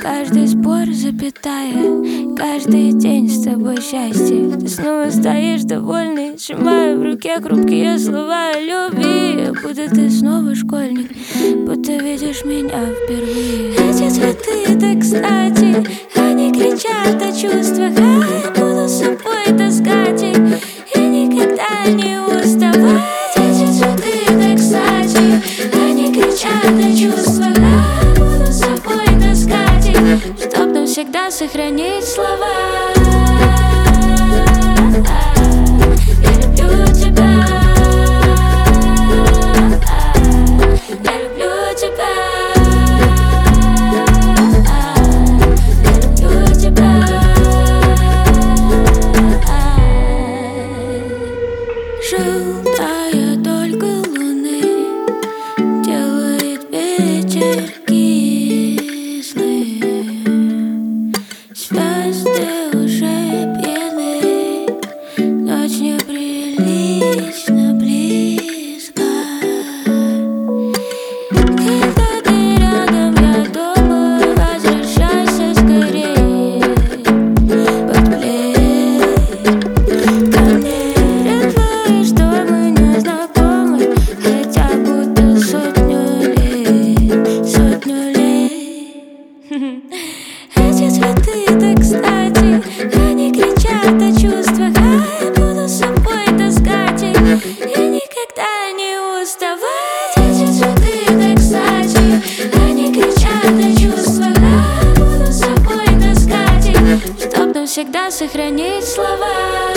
Каждый спор запятая, каждый день с тобой счастье. Ты снова стоишь довольный, сжимая в руке хрупкие слова о любви. Будто ты снова школьник, будто видишь меня впервые. Эти цветы так кстати, они кричат о чувствах. Я буду с собой таскать их и никогда не уставать. Эти цветы так кстати, они кричат о чувствах. Я буду с собой таскать их, чтоб навсегда сохранить слова. Я люблю тебя, я люблю тебя, я люблю тебя. Желтая только луны делает вечер кислым. Звезды уже пьяны, ночь неприлично близко. Когда ты рядом, я думаю, возвращайся скорее под плед. Ко мне твои, что мы не знакомы, хотя будто сотню лет. Эти цветы так кстати, они кричат о чувствах. Я буду с собой таскать их и никогда не уставать. Эти цветы так кстати, они кричат о чувствах. Я буду с собой таскать их, чтоб навсегда сохранить слова.